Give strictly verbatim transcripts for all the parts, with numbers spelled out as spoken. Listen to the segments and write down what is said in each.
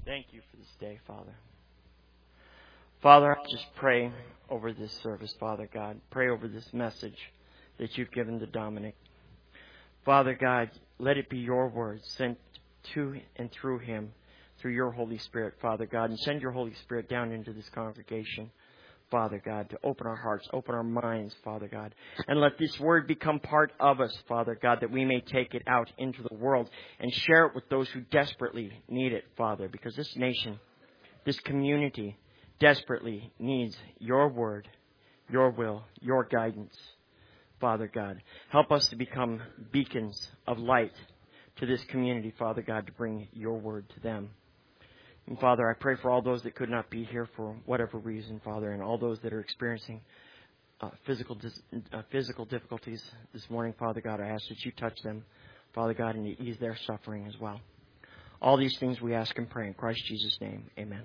Thank you for this day, Father. Father, I just pray over this service, Father God. Pray over this message that you've given to Dominic. Father God, let it be your word sent to and through him, through your Holy Spirit, Father God. And send your Holy Spirit down into this congregation, Father God, to open our hearts, open our minds, Father God. And let this word become part of us, Father God, that we may take it out into the world and share it with those who desperately need it, Father. Because this nation, this community, desperately needs your word, your will, your guidance, Father God. Help us to become beacons of light to this community, Father God, to bring your word to them. And Father, I pray for all those that could not be here for whatever reason, Father, and all those that are experiencing uh, physical dis- uh, physical difficulties this morning, Father God. I ask that you touch them, Father God, and you ease their suffering as well. All these things we ask and pray in Christ Jesus' name. Amen.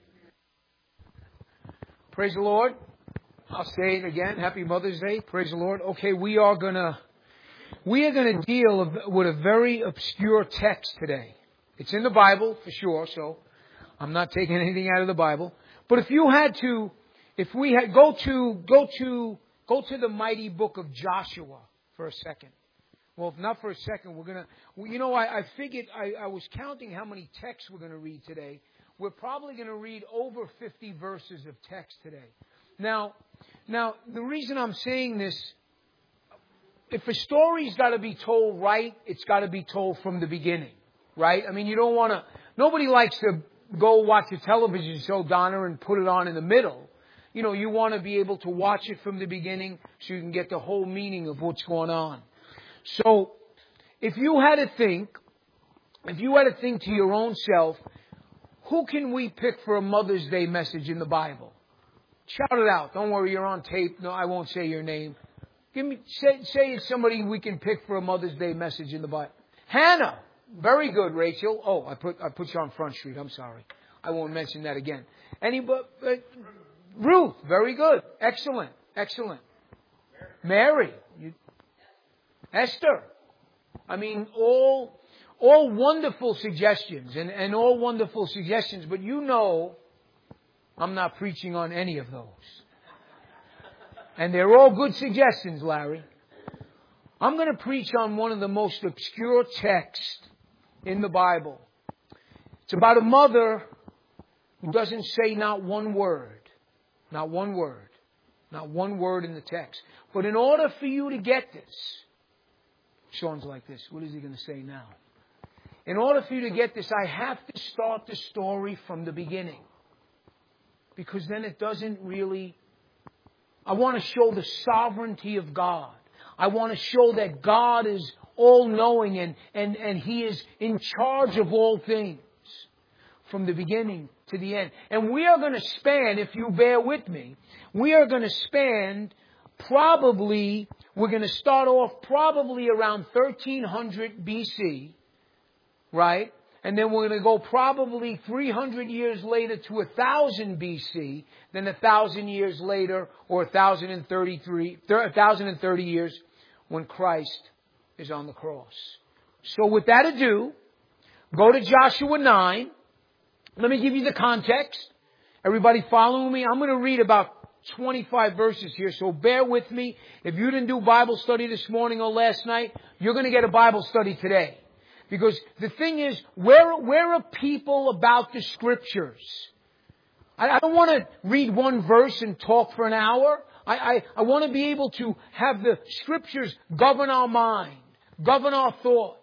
Praise the Lord. I'll say it again. Happy Mother's Day. Praise the Lord. Okay, we are gonna we are gonna deal with a very obscure text today. It's in the Bible for sure, so I'm not taking anything out of the Bible. But if you had to, if we had go to go to go to the mighty book of Joshua for a second. Well, if not for a second, we're gonna. Well, you know, I, I figured I, I was counting how many texts we're gonna read today. We're probably going to read over fifty verses of text today. Now, now the reason I'm saying this, if a story's got to be told right, it's got to be told from the beginning, right? I mean, you don't want to. Nobody likes to go watch a television show, Donna, and put it on in the middle. You know, you want to be able to watch it from the beginning so you can get the whole meaning of what's going on. So, if you had to think, if you had to think to your own self, who can we pick for a Mother's Day message in the Bible? Shout it out. Don't worry, you're on tape. No, I won't say your name. Give me, say, say it's somebody we can pick for a Mother's Day message in the Bible. Hannah. Very good, Rachel. Oh, I put I put you on Front Street. I'm sorry. I won't mention that again. Anybody? Uh, Ruth. Very good. Excellent. Excellent. Mary. You, Esther. I mean, all all wonderful suggestions and, and all wonderful suggestions. But you know, I'm not preaching on any of those. And they're all good suggestions, Larry. I'm going to preach on one of the most obscure texts in the Bible. It's about a mother who doesn't say not one word. Not one word. Not one word in the text. But in order for you to get this, Sean's like this. What is he going to say now? In order for you to get this, I have to start the story from the beginning. Because then it doesn't really... I want to show the sovereignty of God. I want to show that God is all-knowing and, and, and He is in charge of all things from the beginning to the end. And we are going to span, if you bear with me, we are going to span probably, we're going to start off probably around thirteen hundred B C, right? And then we're going to go probably three hundred years later to one thousand B C, then one thousand years later, or one thousand thirty-three, one thousand thirty years when Christ is on the cross. So with that ado, go to Joshua nine. Let me give you the context. Everybody following me? I'm going to read about twenty-five verses here, so bear with me. If you didn't do Bible study this morning or last night, you're going to get a Bible study today. Because the thing is, we're, we're a people about the Scriptures. I, I don't want to read one verse and talk for an hour. I, I, I want to be able to have the Scriptures govern our mind, govern our thoughts.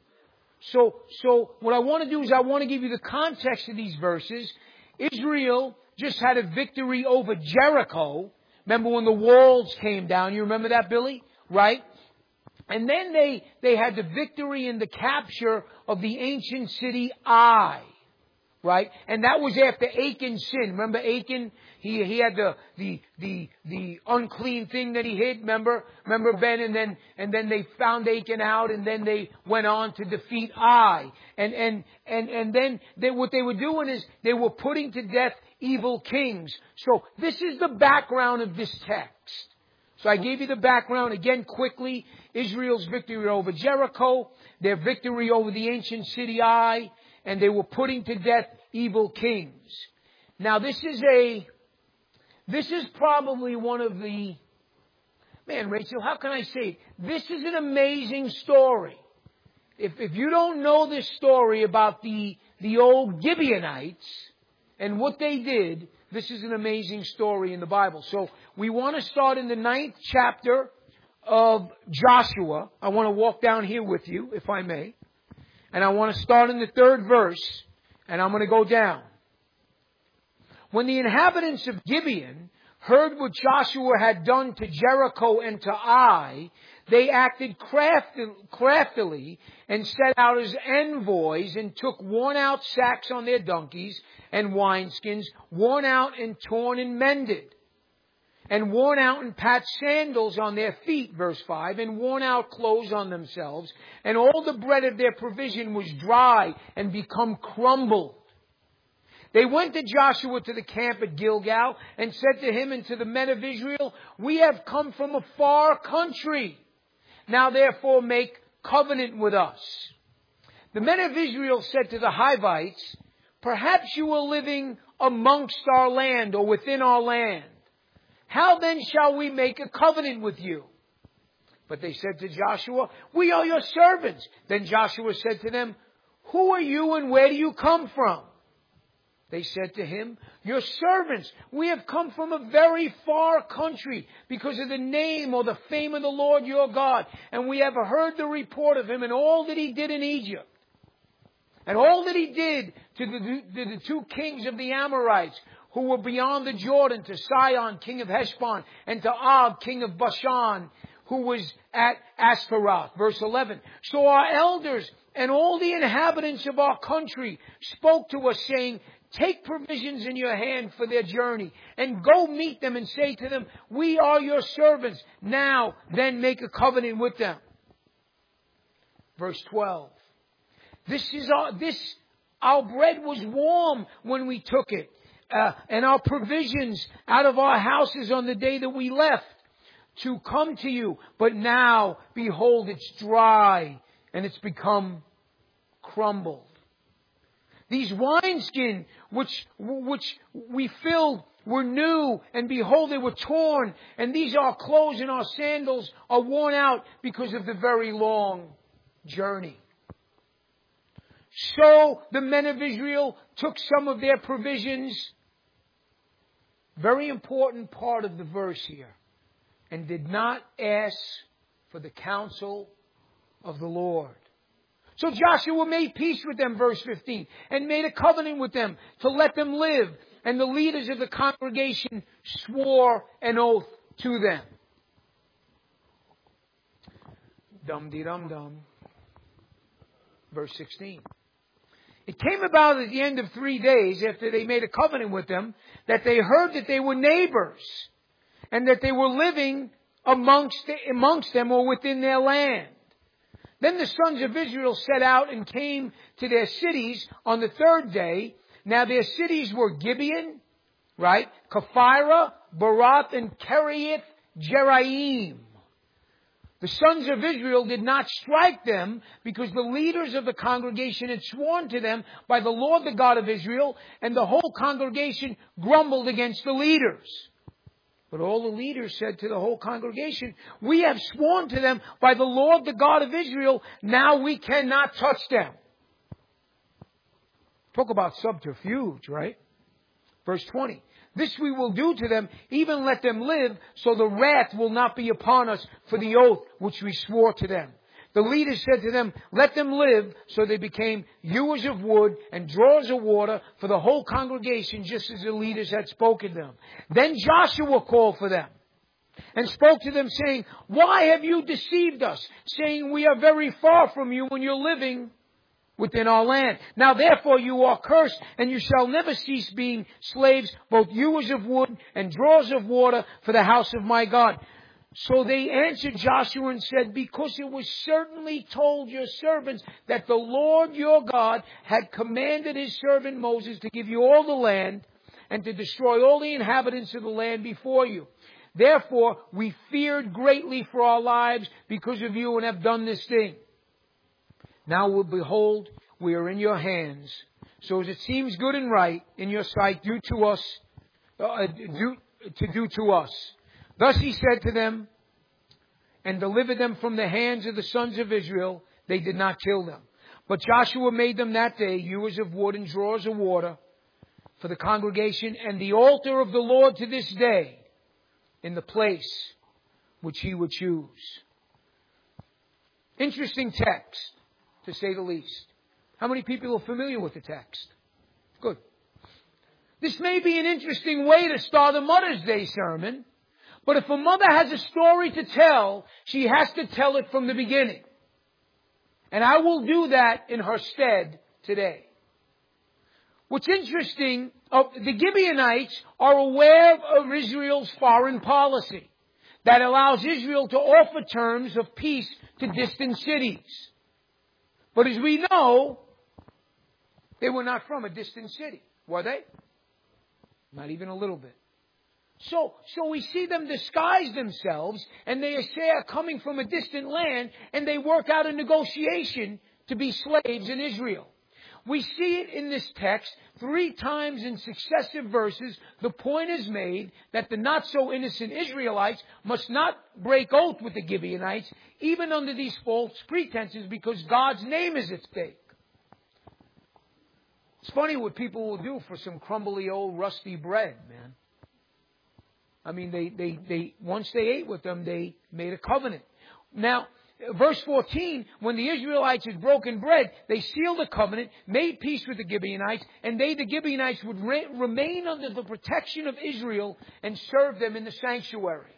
So, so what I want to do is I want to give you the context of these verses. Israel just had a victory over Jericho. Remember when the walls came down? You remember that, Billy? Right? And then they, they had the victory in the capture of the ancient city Ai. Right? And that was after Achan sinned. Remember Achan? He, he had the, the, the, the unclean thing that he hid. Remember? Remember Ben? And then, and then they found Achan out and then they went on to defeat Ai. And, and, and, and then they, what they were doing is they were putting to death evil kings. So this is the background of this text. So I gave you the background again quickly. Israel's victory over Jericho, their victory over the ancient city Ai, and they were putting to death evil kings. Now this is a, this is probably one of the, man, Rachel, how can I say it? This is an amazing story. If, if you don't know this story about the, the old Gibeonites and what they did, this is an amazing story in the Bible. So we want to start in the ninth chapter of Joshua. I want to walk down here with you, if I may. And I want to start in the third verse, and I'm going to go down. When the inhabitants of Gibeon heard what Joshua had done to Jericho and to Ai, they acted craftily and set out as envoys and took worn-out sacks on their donkeys and wineskins, worn out and torn and mended, and worn out and patched sandals on their feet, verse five, and worn out clothes on themselves, and all the bread of their provision was dry and become crumbled. They went to Joshua to the camp at Gilgal and said to him and to the men of Israel, "We have come from a far country. Now therefore make covenant with us." The men of Israel said to the Hivites, "Perhaps you are living amongst our land or within our land. How then shall we make a covenant with you?" But they said to Joshua, "We are your servants." Then Joshua said to them, "Who are you and where do you come from?" They said to him, "Your servants. We have come from a very far country because of the name or the fame of the Lord your God. And we have heard the report of him and all that he did in Egypt. And all that he did to the, to the two kings of the Amorites who were beyond the Jordan, to Sihon, king of Heshbon, and to Og, king of Bashan, who was at Ashtaroth." Verse eleven. "So our elders and all the inhabitants of our country spoke to us, saying, 'Take provisions in your hand for their journey, and go meet them and say to them, we are your servants. Now then make a covenant with them.'" Verse twelve. This is our, this, our bread was warm when we took it, uh, and our provisions out of our houses on the day that we left to come to you. But now, behold, it's dry, and it's become crumbled. These wineskin which, which we filled were new, and behold, they were torn. And these our clothes and our sandals are worn out because of the very long journey. So the men of Israel took some of their provisions, very important part of the verse here, and did not ask for the counsel of the Lord. So Joshua made peace with them, verse fifteen, and made a covenant with them to let them live. And the leaders of the congregation swore an oath to them. Dum-de-dum-dum. Verse sixteen. "It came about at the end of three days, after they made a covenant with them, that they heard that they were neighbors, and that they were living amongst, amongst them or within their land. Then the sons of Israel set out and came to their cities on the third day. Now their cities were Gibeon, right? Kephirah, Barath, and Kiriath Jeraim. The sons of Israel did not strike them because the leaders of the congregation had sworn to them by the Lord the God of Israel, and the whole congregation grumbled against the leaders. But all the leaders said to the whole congregation, 'We have sworn to them by the Lord the God of Israel, now we cannot touch them.'" Talk about subterfuge, right? Verse twenty. "This we will do to them, even let them live, so the wrath will not be upon us for the oath which we swore to them." The leaders said to them, "Let them live." So they became hewers of wood and drawers of water for the whole congregation, just as the leaders had spoken to them. Then Joshua called for them and spoke to them, saying, "Why have you deceived us, saying we are very far from you when you're living within our land? Now therefore you are cursed, and you shall never cease being slaves, both hewers of wood and drawers of water for the house of my God." So they answered Joshua and said, "Because it was certainly told your servants that the Lord your God had commanded his servant Moses to give you all the land and to destroy all the inhabitants of the land before you. Therefore we feared greatly for our lives because of you and have done this thing. Now behold, we are in your hands. So as it seems good and right in your sight, do to us, uh, do, to do to us. Thus he said to them, and delivered them from the hands of the sons of Israel. They did not kill them. But Joshua made them that day hewers of wood and drawers of water for the congregation, and the altar of the Lord to this day in the place which he would choose. Interesting text, to say the least. How many people are familiar with the text? Good. This may be an interesting way to start a Mother's Day sermon, but if a mother has a story to tell, she has to tell it from the beginning. And I will do that in her stead today. What's interesting, uh, the Gibeonites are aware of Israel's foreign policy that allows Israel to offer terms of peace to distant cities. But as we know, they were not from a distant city, were they? Not even a little bit. So, so we see them disguise themselves, and they say are coming from a distant land, and they work out a negotiation to be slaves in Israel. We see it in this text three times in successive verses. The point is made that the not-so-innocent Israelites must not break oath with the Gibeonites, even under these false pretenses, because God's name is at stake. It's funny what people will do for some crumbly old rusty bread, man. I mean, they, they, they, once they ate with them, they made a covenant. Now, verse fourteen, when the Israelites had broken bread, they sealed a covenant, made peace with the Gibeonites, and they, the Gibeonites, would re- remain under the protection of Israel and serve them in the sanctuary.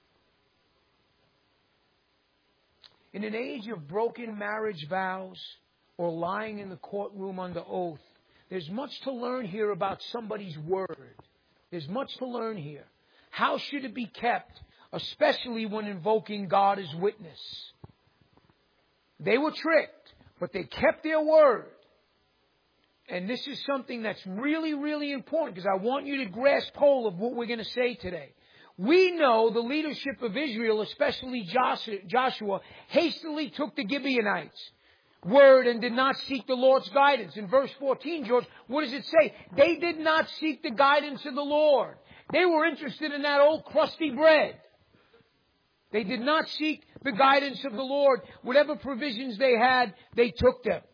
In an age of broken marriage vows or lying in the courtroom under oath, there's much to learn here about somebody's word. There's much to learn here. How should it be kept, especially when invoking God as witness? They were tricked, but they kept their word. And this is something that's really, really important, because I want you to grasp hold of what we're going to say today. We know the leadership of Israel, especially Joshua, hastily took the Gibeonites' word and did not seek the Lord's guidance. In verse fourteen, George, what does it say? They did not seek the guidance of the Lord. They were interested in that old crusty bread. They did not seek the guidance of the Lord. Whatever provisions they had, they took them.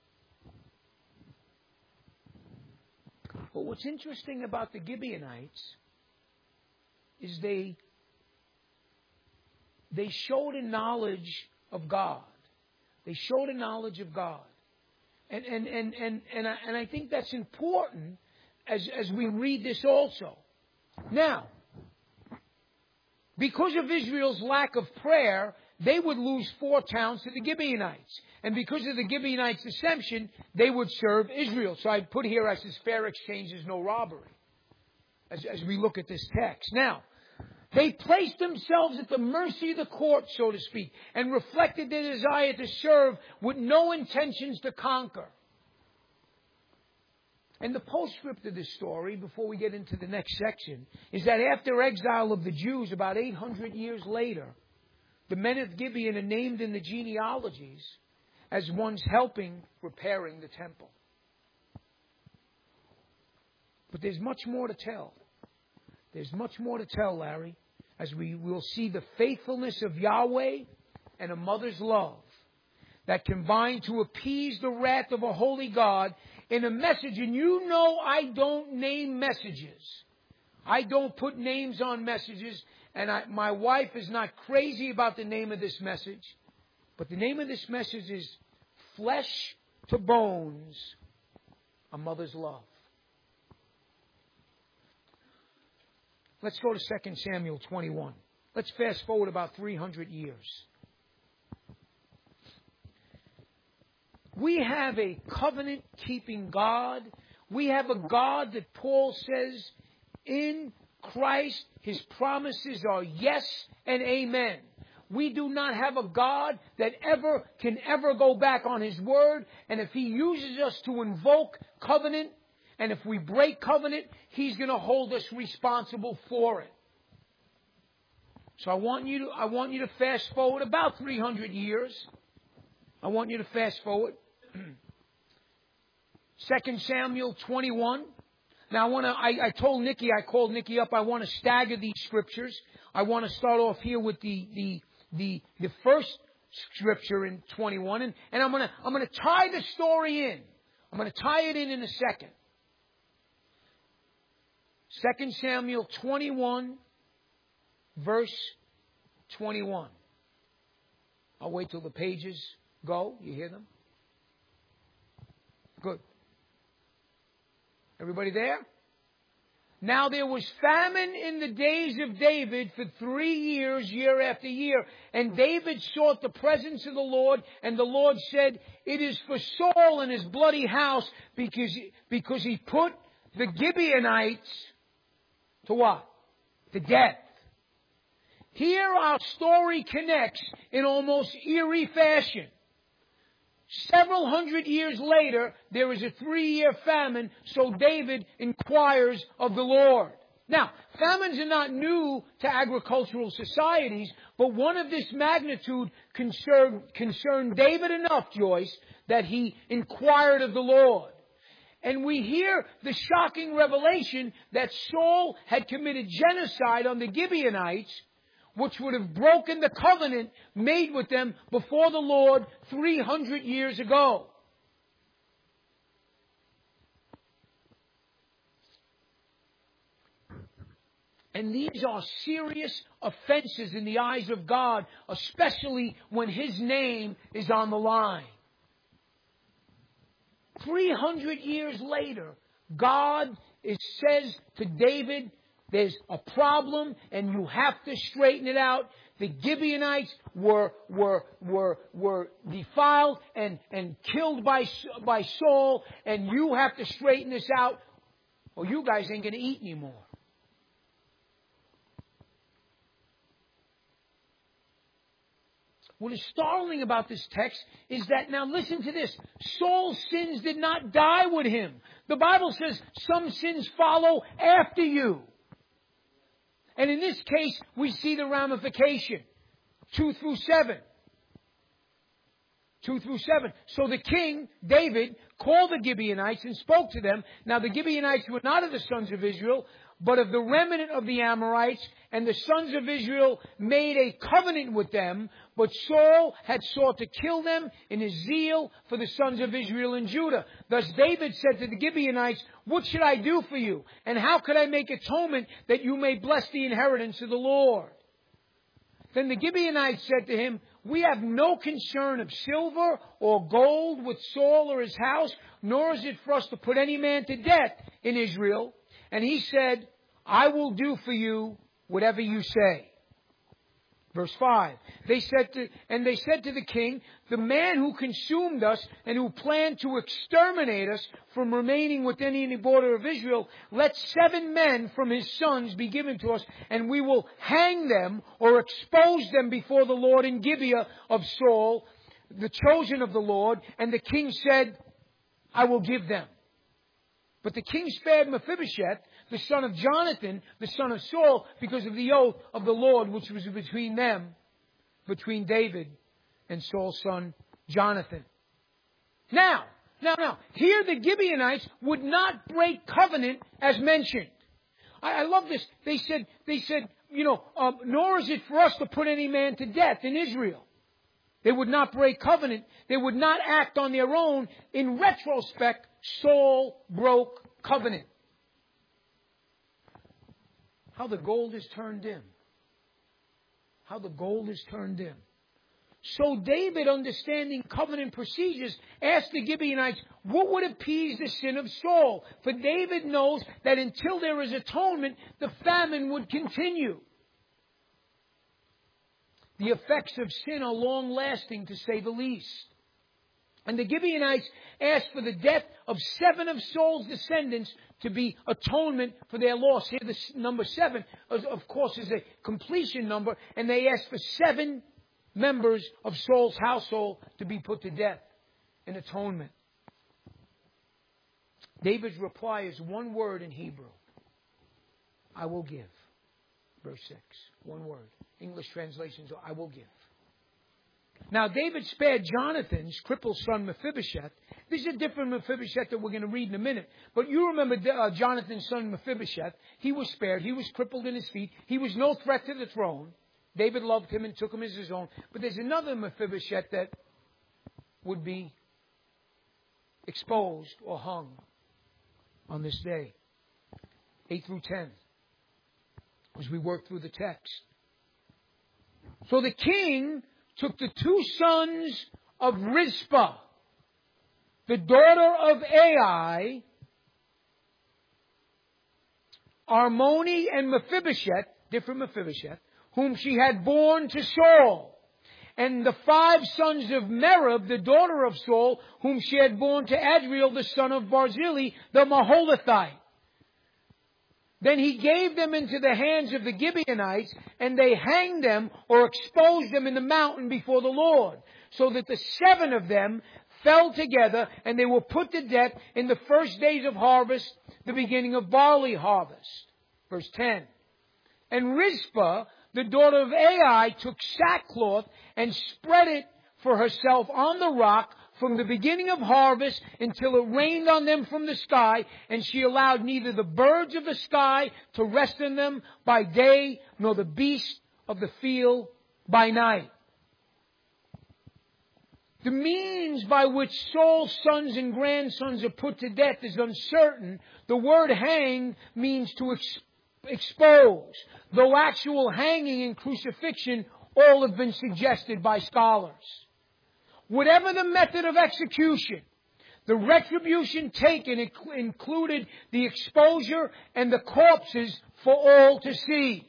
But what's interesting about the Gibeonites is they, they showed a knowledge of God. They showed a knowledge of God. And, and, and, and, and, I, and I think that's important as, as we read this also. Now, because of Israel's lack of prayer, they would lose four towns to the Gibeonites. And because of the Gibeonites' deception, they would serve Israel. So I put here, I says, fair exchange is no robbery, as, as we look at this text. Now, they placed themselves at the mercy of the court, so to speak, and reflected their desire to serve with no intentions to conquer. And the postscript of this story, before we get into the next section, is that after exile of the Jews, about eight hundred years later, the men of Gibeon are named in the genealogies as ones helping repairing the temple. But there's much more to tell. There's much more to tell, Larry, as we will see the faithfulness of Yahweh and a mother's love that combine to appease the wrath of a holy God in a message. And you know I don't name messages. I don't put names on messages. And I, my wife is not crazy about the name of this message. But the name of this message is Flesh to Bones, a Mother's Love. Let's go to Second Samuel twenty-one. Let's fast forward about three hundred years. We have a covenant-keeping God. We have a God that Paul says, in Christ, His promises are yes and amen. We do not have a God that ever can ever go back on His word. And if He uses us to invoke covenant, and if we break covenant, He's going to hold us responsible for it. So I want you to, I want you to fast forward about three hundred years. I want you to fast forward. Second Samuel twenty-one. Now, I want to. I, I told Nikki, I called Nikki up. I want to stagger these scriptures. I want to start off here with the the the, the first scripture in twenty-one, and, and I'm gonna I'm gonna tie the story in. I'm gonna tie it in in a second. Second Samuel twenty-one, verse twenty-one. I'll wait till the pages go. You hear them? Good. Everybody there? Now there was famine in the days of David for three years, year after year. And David sought the presence of the Lord, and the Lord said, "It is for Saul and his bloody house, because, because he put the Gibeonites to what? To death." Here our story connects in almost eerie fashion. Several hundred years later, there is a three-year famine, so David inquires of the Lord. Now, famines are not new to agricultural societies, but one of this magnitude concerned, concerned David enough, Joyce, that he inquired of the Lord. And we hear the shocking revelation that Saul had committed genocide on the Gibeonites, which would have broken the covenant made with them before the Lord three hundred years ago. And these are serious offenses in the eyes of God, especially when His name is on the line. three hundred years later, God is, says to David, "There's a problem and you have to straighten it out. The Gibeonites were, were, were, were defiled and, and killed by, by Saul, and you have to straighten this out, or you guys ain't going to eat anymore." What is startling about this text is that, now listen to this, Saul's sins did not die with him. The Bible says some sins follow after you. And in this case, we see the ramification. Two through seven. Two through seven. So the king, David, called the Gibeonites and spoke to them. Now the Gibeonites were not of the sons of Israel, but of the remnant of the Amorites. And the sons of Israel made a covenant with them. But Saul had sought to kill them in his zeal for the sons of Israel and Judah. Thus David said to the Gibeonites, "What should I do for you? And how could I make atonement that you may bless the inheritance of the Lord?" Then the Gibeonites said to him, "We have no concern of silver or gold with Saul or his house, nor is it for us to put any man to death in Israel." And he said, "I will do for you whatever you say." Verse five. They said to, and they said to the king, "The man who consumed us and who planned to exterminate us from remaining within any border of Israel, let seven men from his sons be given to us, and we will hang them or expose them before the Lord in Gibeah of Saul, the chosen of the Lord." And the king said, "I will give them." But the king spared Mephibosheth, the son of Jonathan, the son of Saul, because of the oath of the Lord which was between them, between David and Saul's son Jonathan. Now, now, now, here the Gibeonites would not break covenant as mentioned. I, I love this. They said, they said, you know, um, nor is it for us to put any man to death in Israel. They would not break covenant. They would not act on their own. In retrospect, Saul broke covenant. How the gold is turned dim. How the gold is turned dim. So David, understanding covenant procedures, asked the Gibeonites, what would appease the sin of Saul? For David knows that until there is atonement, the famine would continue. The effects of sin are long-lasting, to say the least. And the Gibeonites asked for the death of seven of Saul's descendants to be atonement for their loss. Here, the number seven, of course, is a completion number. And they asked for seven members of Saul's household to be put to death in atonement. David's reply is one word in Hebrew. I will give. Verse six. One word. English translations are, I will give. Now, David spared Jonathan's crippled son Mephibosheth. This is a different Mephibosheth that we're going to read in a minute. But you remember uh, Jonathan's son Mephibosheth. He was spared. He was crippled in his feet. He was no threat to the throne. David loved him and took him as his own. But there's another Mephibosheth that would be exposed or hung on this day. eight through ten. As we work through the text. So the king took the two sons of Rizpah, the daughter of Ai, Armoni and Mephibosheth, different Mephibosheth, whom she had borne to Saul, and the five sons of Merab, the daughter of Saul, whom she had borne to Adriel, the son of Barzillai, the Maholathite. Then he gave them into the hands of the Gibeonites, and they hanged them or exposed them in the mountain before the Lord, so that the seven of them fell together, and they were put to death in the first days of harvest, the beginning of barley harvest. Verse ten. And Rizpah, the daughter of Ai, took sackcloth and spread it for herself on the rock from the beginning of harvest until it rained on them from the sky, and she allowed neither the birds of the sky to rest in them by day, nor the beasts of the field by night. The means by which Saul's sons and grandsons are put to death is uncertain. The word hang means to ex- expose, though actual hanging and crucifixion all have been suggested by scholars. Whatever the method of execution, the retribution taken included the exposure and the corpses for all to see.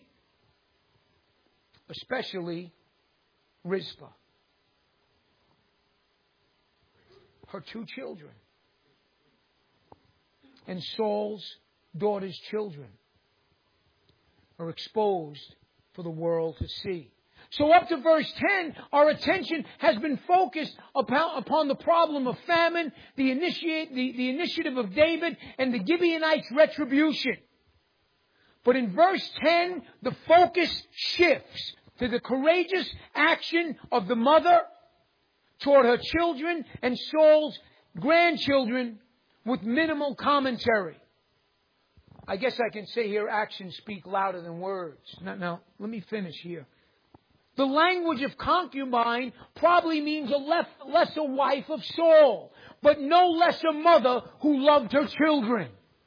Especially Rizpah. Her two children. And Saul's daughter's children are exposed for the world to see. So up to verse ten, our attention has been focused upon, upon the problem of famine, the, initiate, the, the initiative of David, and the Gibeonites' retribution. But in verse ten, the focus shifts to the courageous action of the mother toward her children and Saul's grandchildren with minimal commentary. I guess I can say here, actions speak louder than words. Now, now let me finish here. The language of concubine probably means a less, lesser wife of Saul, but no less a mother who loved her children.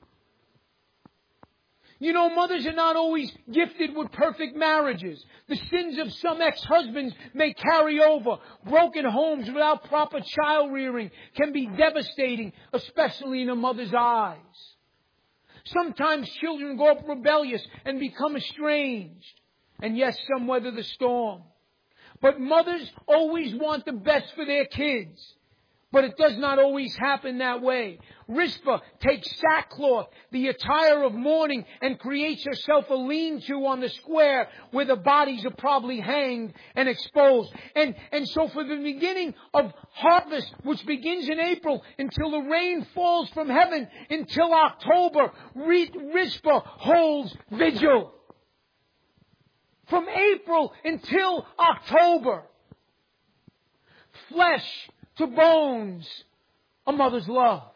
You know, mothers are not always gifted with perfect marriages. The sins of some ex-husbands may carry over. Broken homes without proper child rearing can be devastating, especially in a mother's eyes. Sometimes children grow up rebellious and become estranged. And yes, some weather the storm. But mothers always want the best for their kids. But it does not always happen that way. Rizpah takes sackcloth, the attire of mourning, and creates herself a lean-to on the square where the bodies are probably hanged and exposed. And, and so for the beginning of harvest, which begins in April, until the rain falls from heaven, until October, Rizpah holds vigil. From April until October. Flesh to bones, a mother's love.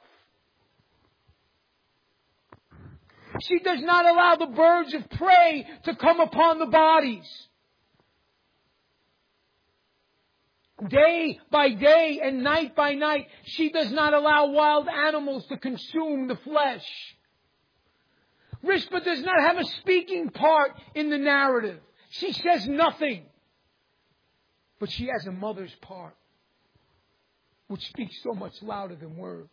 She does not allow the birds of prey to come upon the bodies. Day by day and night by night, she does not allow wild animals to consume the flesh. Rizpah does not have a speaking part in the narrative. She says nothing. But she has a mother's part, which speaks so much louder than words.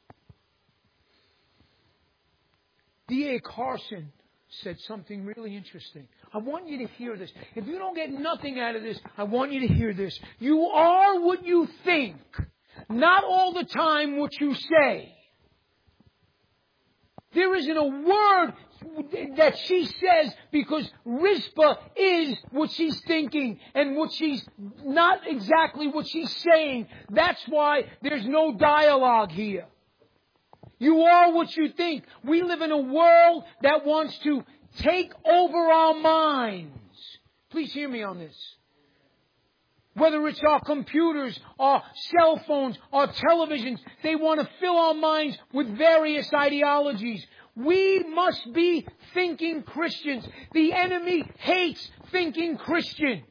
D A Carson said something really interesting. I want you to hear this. If you don't get nothing out of this, I want you to hear this. You are what you think, not all the time what you say. There isn't a word that she says because Rizpah is what she's thinking and what she's not exactly what she's saying. That's why there's no dialogue here. You are what you think. We live in a world that wants to take over our minds. Please hear me on this. Whether it's our computers, our cell phones, our televisions, they want to fill our minds with various ideologies. We must be thinking Christians. The enemy hates thinking Christians.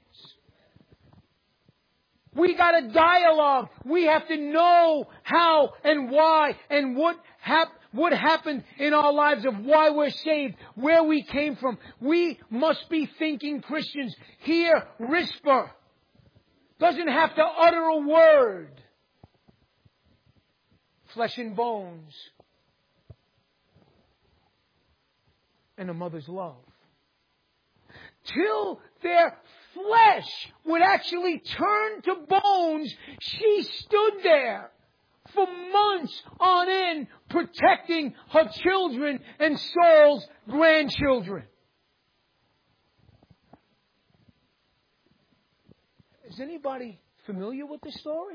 We got a dialogue. We have to know how and why and what hap- what happened in our lives of why we're saved, where we came from. We must be thinking Christians. Here, Rizpah doesn't have to utter a word. Flesh and bones. And a mother's love. Till their flesh would actually turn to bones, she stood there for months on end protecting her children and Saul's grandchildren. Is anybody familiar with this story?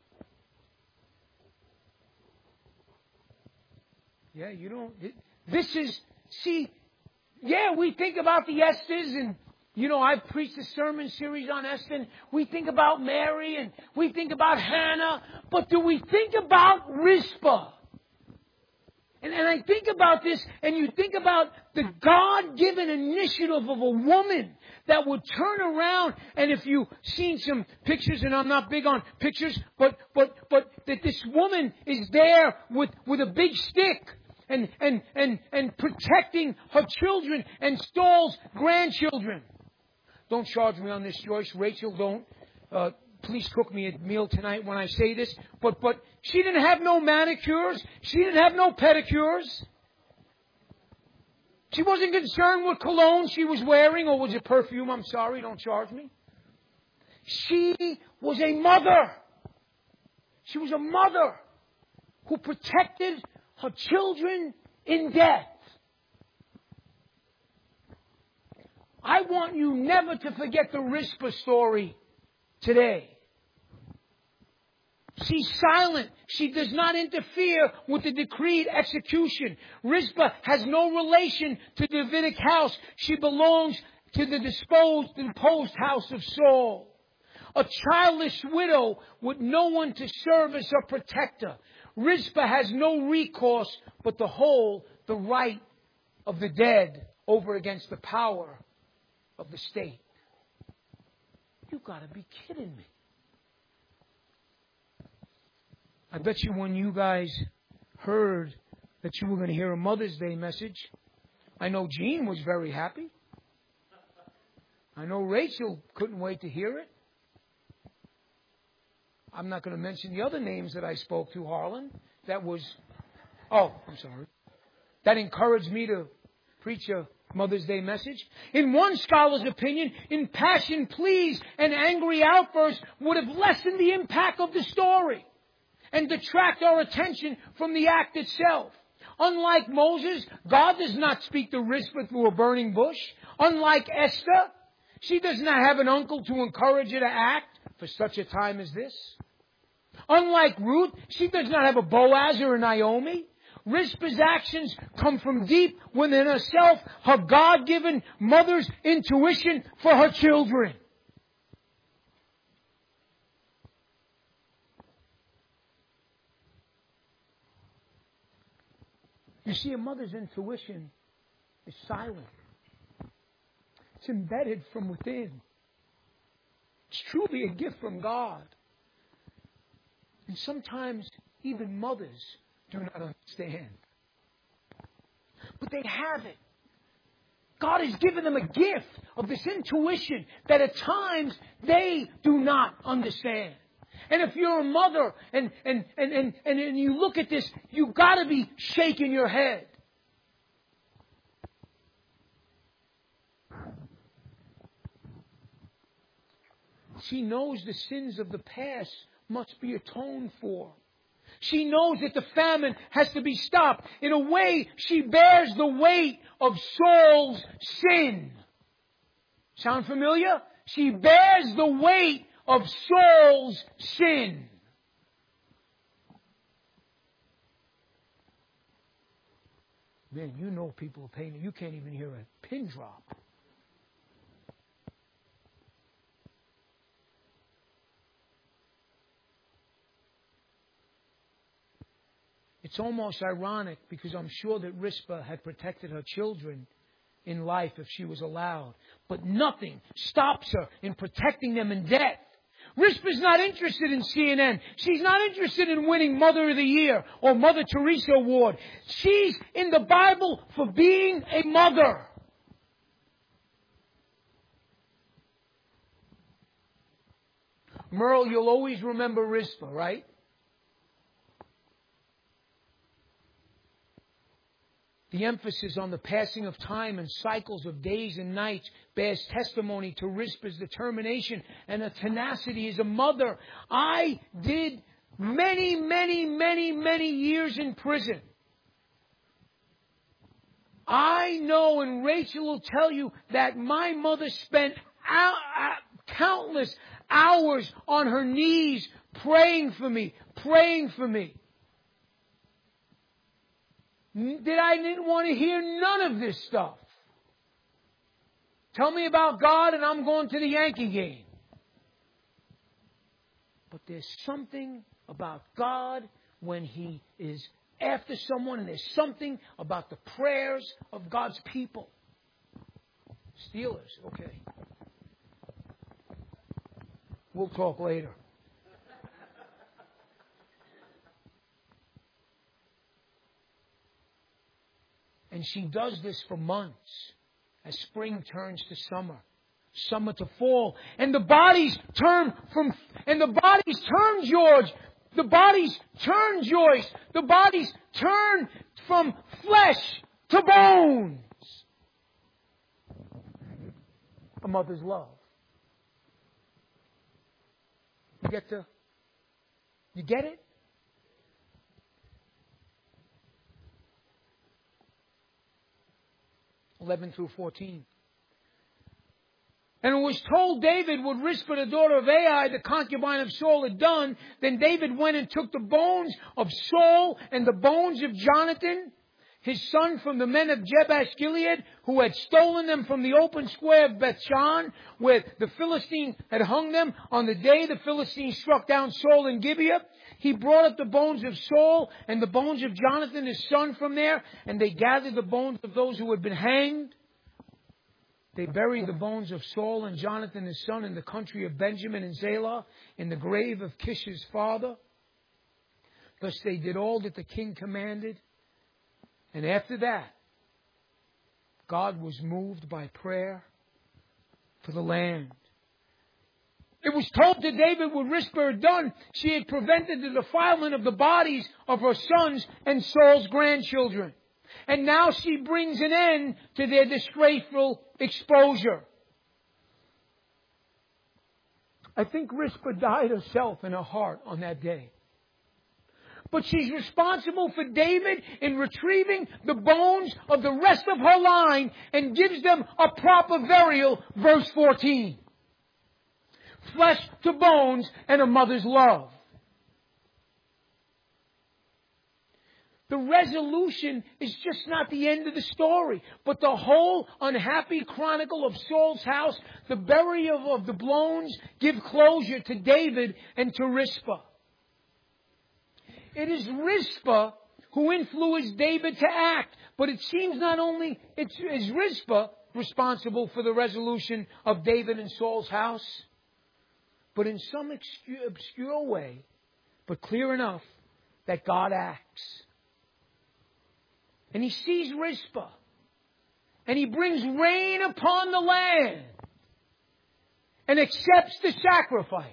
Yeah, you don't. This is, see, yeah, we think about the Esthers, and, you know, I've preached a sermon series on Esther, and we think about Mary, and we think about Hannah, but do we think about Rizpah? And, and I think about this, and you think about the God-given initiative of a woman that would turn around, and if you've seen some pictures, and I'm not big on pictures, but but but that this woman is there with, with a big stick and, and, and, and protecting her children and Saul's grandchildren. Don't charge me on this, Joyce. Rachel, don't. Uh, please cook me a meal tonight when I say this. But but she didn't have no manicures. She didn't have no pedicures. She wasn't concerned what cologne she was wearing, or was it perfume? I'm sorry, don't charge me. She was a mother. She was a mother who protected her children in death. I want you never to forget the Rizpah story today. She's silent. She does not interfere with the decreed execution. Rizpah has no relation to the Davidic house. She belongs to the disposed and deposed house of Saul. A childless widow with no one to serve as her protector. Rizpah has no recourse but to hold the right of the dead over against the power of the state. You got to be kidding me. I bet you when you guys heard that you were going to hear a Mother's Day message, I know Jean was very happy. I know Rachel couldn't wait to hear it. I'm not going to mention the other names that I spoke to, Harlan. That was, oh, I'm sorry. That encouraged me to preach a Mother's Day message. In one scholar's opinion, impassioned pleas and angry outbursts would have lessened the impact of the story and detract our attention from the act itself. Unlike Moses, God does not speak to Rizpah through a burning bush. Unlike Esther, she does not have an uncle to encourage her to act for such a time as this. Unlike Ruth, she does not have a Boaz or a Naomi. Rizpah's actions come from deep within herself, her God-given mother's intuition for her children. You see, a mother's intuition is silent. It's embedded from within. It's truly a gift from God. And sometimes even mothers do not understand. But they have it. God has given them a gift of this intuition that at times they do not understand. And if you're a mother and, and, and, and, and, and you look at this, you've got to be shaking your head. She knows the sins of the past must be atoned for. She knows that the famine has to be stopped. In a way, she bears the weight of Saul's sin. Sound familiar? She bears the weight of Saul's sin. Man, you know people are paying. You can't even hear a pin drop. It's almost ironic because I'm sure that Rizpah had protected her children in life if she was allowed. But nothing stops her in protecting them in death. Rizpah's not interested in C N N. She's not interested in winning Mother of the Year or Mother Teresa Award. She's in the Bible for being a mother. Merle, you'll always remember Rizpah, right? The emphasis on the passing of time and cycles of days and nights bears testimony to Rizpah's determination and her tenacity as a mother. I did many, many, many, many years in prison. I know, and Rachel will tell you, that my mother spent countless hours on her knees praying for me, praying for me. That I didn't want to hear none of this stuff. Tell me about God and I'm going to the Yankee game. But there's something about God when He is after someone, and there's something about the prayers of God's people. Steelers, okay. We'll talk later. And she does this for months as spring turns to summer, summer to fall. And the bodies turn from, and the bodies turn, George. The bodies turn, Joyce. The bodies turn from flesh to bones. A mother's love. You get to, you get it? eleven through fourteen. And it was told David what Rizpah, the daughter of Ai, the concubine of Saul, had done. Then David went and took the bones of Saul and the bones of Jonathan, his son, from the men of Jabesh Gilead, who had stolen them from the open square of Bethshan, where the Philistine had hung them on the day the Philistines struck down Saul in Gibeah. He brought up the bones of Saul and the bones of Jonathan, his son, from there, and they gathered the bones of those who had been hanged. They buried the bones of Saul and Jonathan, his son, in the country of Benjamin and Zelah, in the grave of Kish's father. Thus they did all that the king commanded. And after that, God was moved by prayer for the land. It was told to David what Rizpah had done. She had prevented the defilement of the bodies of her sons and Saul's grandchildren. And now she brings an end to their disgraceful exposure. I think Rizpah died herself in her heart on that day. But she's responsible for David in retrieving the bones of the rest of her line and gives them a proper burial, verse fourteen. Flesh to bones and a mother's love. The resolution is just not the end of the story, but the whole unhappy chronicle of Saul's house, the burial of the bones, give closure to David and to Rizpah. It is Rizpah who influenced David to act, but it seems not only is Rizpah responsible for the resolution of David and Saul's house, but in some obscure way, but clear enough, that God acts. And He sees Rizpah, and He brings rain upon the land, and accepts the sacrifice.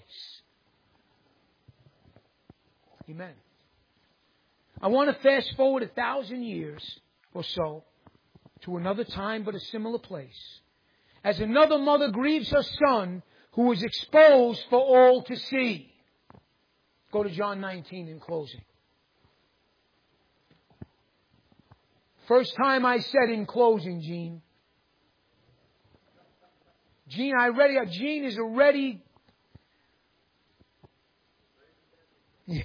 Amen. I want to fast forward a thousand years or so to another time but a similar place. As another mother grieves her son who was exposed for all to see. Go to John nineteen in closing. First time I said in closing, Gene. Gene, I ready. Gene is already. Yeah.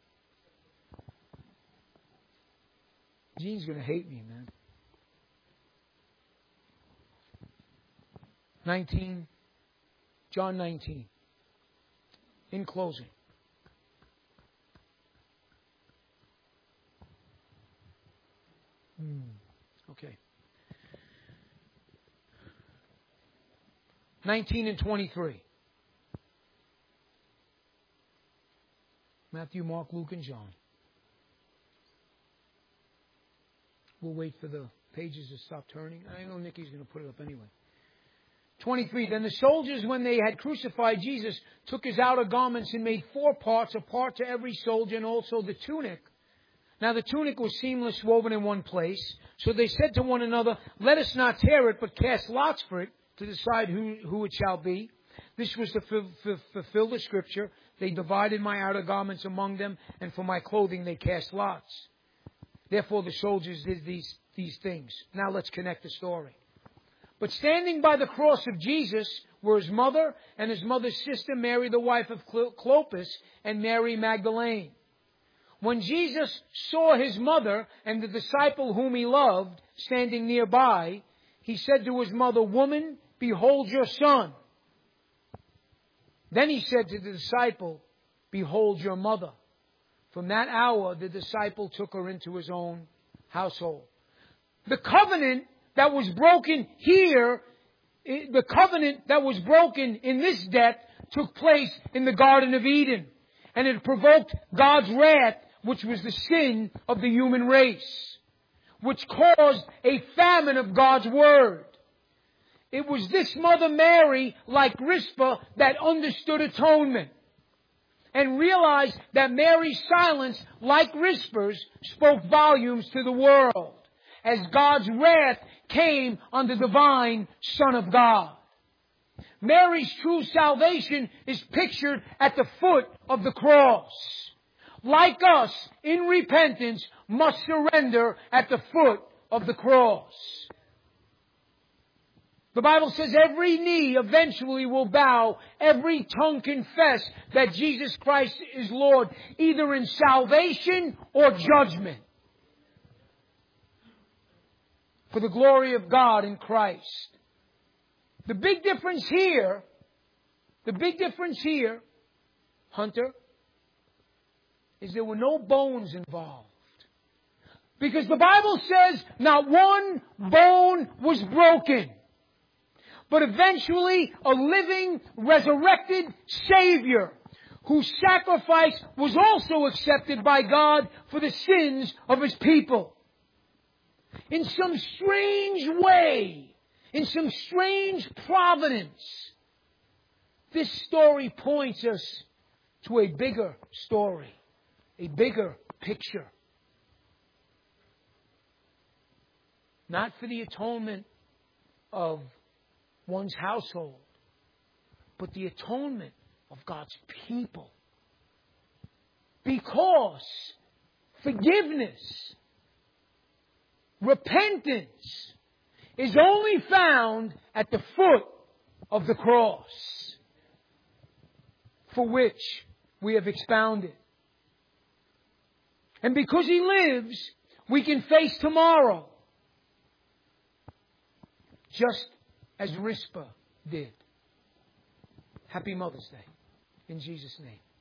Gene's going to hate me, man. nineteen. John nineteen. In closing. Okay. nineteen and twenty-three. Matthew, Mark, Luke, and John. We'll wait for the pages to stop turning. I know Nikki's going to put it up anyway. twenty-three. Then the soldiers, when they had crucified Jesus, took his outer garments and made four parts, a part to every soldier, and also the tunic. Now the tunic was seamless, woven in one place. So they said to one another, let us not tear it, but cast lots for it, to decide who, who it shall be. This was to f- f- fulfill the scripture. They divided my outer garments among them, and for my clothing they cast lots. Therefore the soldiers did these, these things. Now let's connect the story. But standing by the cross of Jesus were his mother and his mother's sister, Mary, the wife of Clopas, and Mary Magdalene. When Jesus saw his mother and the disciple whom he loved standing nearby, he said to his mother, Woman, behold your son. Then he said to the disciple, Behold your mother. From that hour, the disciple took her into his own household. The covenant that was broken here, the covenant that was broken in this death took place in the Garden of Eden. And it provoked God's wrath, which was the sin of the human race, which caused a famine of God's Word. It was this Mother Mary, like Rizpah, that understood atonement and realized that Mary's silence, like Rizpah's, spoke volumes to the world as God's wrath came on the divine Son of God. Mary's true salvation is pictured at the foot of the cross. Like us, in repentance, must surrender at the foot of the cross. The Bible says every knee eventually will bow, every tongue confess that Jesus Christ is Lord, either in salvation or judgment. For the glory of God in Christ. The big difference here, the big difference here, Hunter, is there were no bones involved. Because the Bible says not one bone was broken. But eventually a living, resurrected Savior whose sacrifice was also accepted by God for the sins of His people. In some strange way, in some strange providence, this story points us to a bigger story, a bigger picture. Not for the atonement of one's household, but the atonement of God's people. Because forgiveness, repentance is only found at the foot of the cross, for which we have expounded. And because He lives, we can face tomorrow, just as Rizpah did. Happy Mother's Day. In Jesus' name.